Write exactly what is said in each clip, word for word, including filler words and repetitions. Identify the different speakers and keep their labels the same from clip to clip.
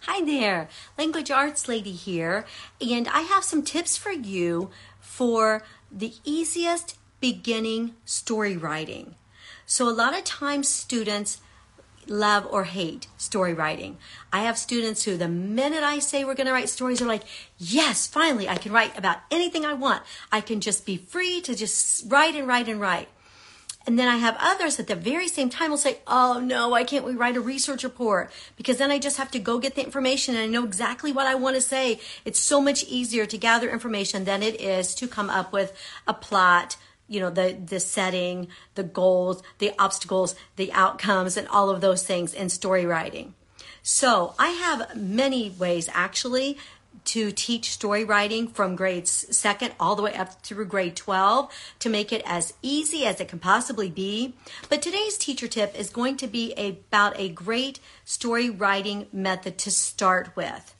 Speaker 1: Hi there, Language Arts Lady here, and I have some tips for you for the easiest beginning story writing. So a lot of times students love or hate story writing. I have students who the minute I say we're going to write stories are like, yes, finally I can write about anything I want. I can just be free to just write and write and write. And then I have others at the very same time will say, oh no, why can't we write a research report? Because then I just have to go get the information and I know exactly what I want to say. It's so much easier to gather information than it is to come up with a plot, you know, the, the setting, the goals, the obstacles, the outcomes, and all of those things in story writing. So I have many ways actually to teach story writing from grades second all the way up through grade twelve to make it as easy as it can possibly be. But today's teacher tip is going to be about a great story writing method to start with.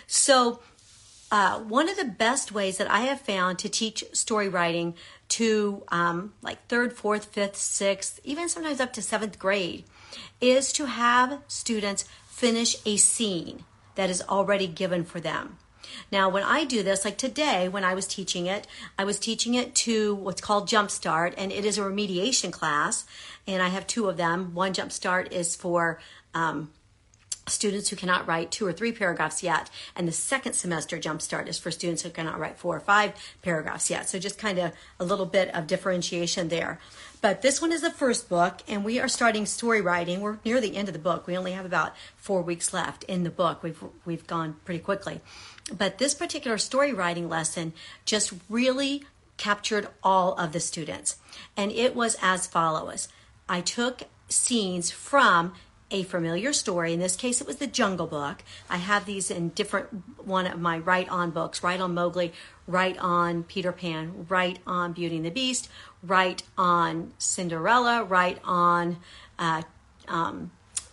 Speaker 1: So uh, one of the best ways that I have found to teach story writing to um, like third, fourth, fifth, sixth, even sometimes up to seventh grade is to have students finish a scene that is already given for them. Now, when I do this, like today, when I was teaching it, I was teaching it to what's called Jumpstart, and it is a remediation class, and I have two of them. One Jumpstart is for um, students who cannot write two or three paragraphs yet, and the second semester Jumpstart is for students who cannot write four or five paragraphs yet. So just kind of a little bit of differentiation there. But this one is the first book, and we are starting story writing. We're near the end of the book. We only have about four weeks left in the book. We've we've gone pretty quickly. But this particular story writing lesson just really captured all of the students. And it was as follows. I took scenes from a familiar story. In this case, it was the Jungle Book. I have these in different one of my Write On books. Write On Mowgli, Write On Peter Pan, Write On Beauty and the Beast, Write On Cinderella, Write On uh, um,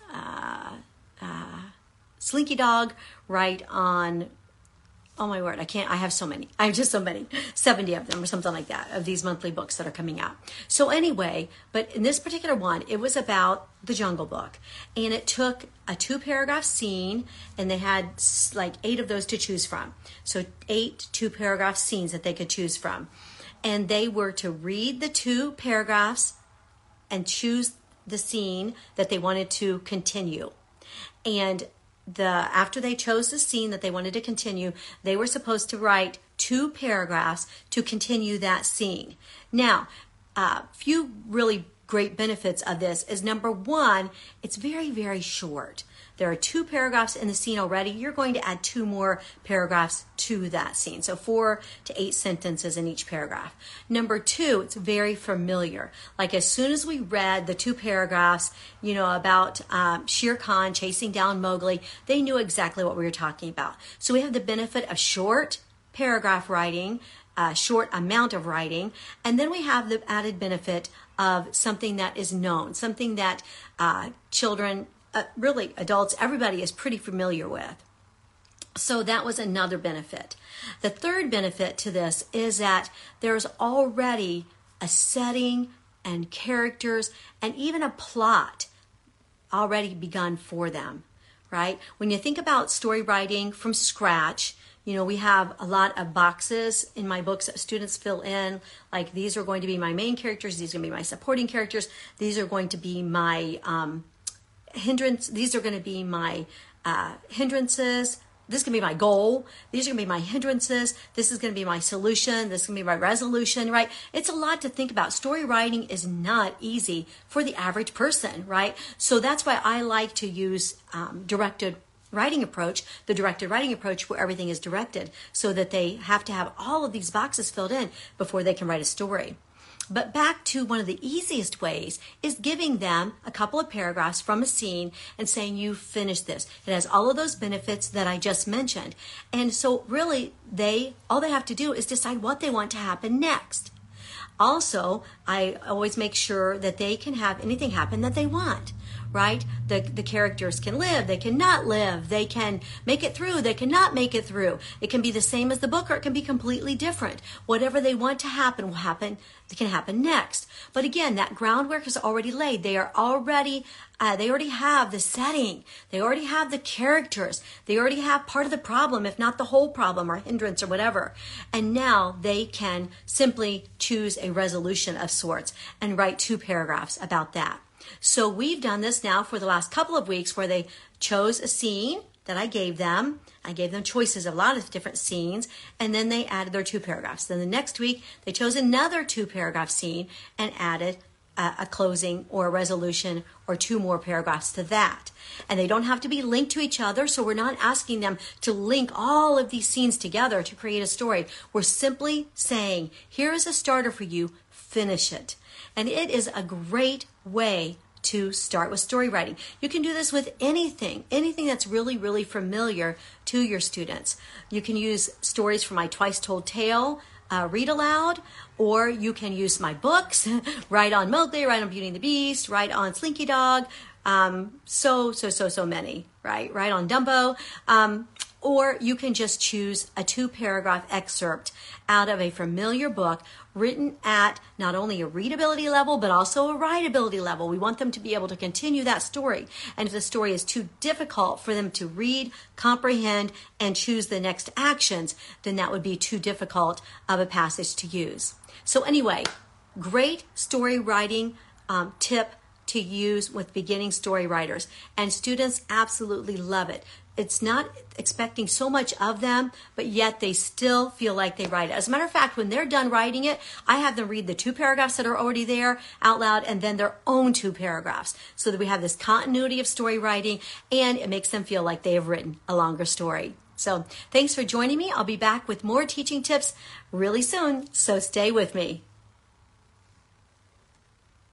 Speaker 1: uh, uh, Slinky Dog, Write On... Oh my word, I can't, I have so many. I have just so many, seventy of them or something like that, of these monthly books that are coming out. So anyway, but in this particular one, it was about the Jungle Book. And it took a two paragraph scene, and they had like eight of those to choose from. So eight two paragraph scenes that they could choose from. And they were to read the two paragraphs and choose the scene that they wanted to continue. And The after they chose the scene that they wanted to continue, they were supposed to write two paragraphs to continue that scene. Now, a uh, few really great benefits of this is number one, it's very, very short. There are two paragraphs in the scene already. You're going to add two more paragraphs to that scene. So four to eight sentences in each paragraph. Number two, it's very familiar. Like as soon as we read the two paragraphs, you know, about um, Shere Khan chasing down Mowgli, they knew exactly what we were talking about. So we have the benefit of short paragraph writing, a short amount of writing, and then we have the added benefit of something that is known, something that uh, children, uh, really adults, everybody is pretty familiar with. So that was another benefit. The third benefit to this is that there's already a setting and characters and even a plot already begun for them, right? When you think about story writing from scratch, you know, we have a lot of boxes in my books that students fill in, like these are going to be my main characters, these are going to be my supporting characters, these are going to be my um, hindrance, these are going to be my uh, hindrances, this is going to be my goal, these are going to be my hindrances, this is going to be my solution, this is going to be my resolution, right? It's a lot to think about. Story writing is not easy for the average person, right? So that's why I like to use um, directed writing approach, the directed writing approach where everything is directed so that they have to have all of these boxes filled in before they can write a story. But back to one of the easiest ways is giving them a couple of paragraphs from a scene and saying, you finished this. It has all of those benefits that I just mentioned. And so really they, all they have to do is decide what they want to happen next. Also, I always make sure that they can have anything happen that they want, right? The, the characters can live, they cannot live, they can make it through, they cannot make it through. It can be the same as the book, or it can be completely different. Whatever they want to happen will happen, it can happen next. But again, that groundwork is already laid. They are already, uh, they already have the setting. They already have the characters. They already have part of the problem, if not the whole problem or hindrance or whatever. And now they can simply choose a resolution of sorts and write two paragraphs about that. So we've done this now for the last couple of weeks, where they chose a scene that I gave them. I gave them choices of a lot of different scenes, and then they added their two paragraphs. Then the next week, they chose another two paragraph scene and added a, a closing or a resolution or two more paragraphs to that. And they don't have to be linked to each other, so we're not asking them to link all of these scenes together to create a story. We're simply saying, here is a starter for you, finish it. And it is a great way to start with story writing. You can do this with anything, anything that's really, really familiar to your students. You can use stories from my Twice Told Tale, uh, read aloud, or you can use my books, write on Mowgli, write on Beauty and the Beast, write on Slinky Dog, um, so, so, so, so many, right? Write on Dumbo. Um, Or you can just choose a two paragraph excerpt out of a familiar book written at not only a readability level, but also a writability level. We want them to be able to continue that story. And if the story is too difficult for them to read, comprehend, and choose the next actions, then that would be too difficult of a passage to use. So anyway, great story writing um, tip to use with beginning story writers. And students absolutely love it. It's not expecting so much of them, but yet they still feel like they write it. As a matter of fact, when they're done writing it, I have them read the two paragraphs that are already there out loud, and then their own two paragraphs, so that we have this continuity of story writing, and it makes them feel like they have written a longer story. So thanks for joining me. I'll be back with more teaching tips really soon, so stay with me.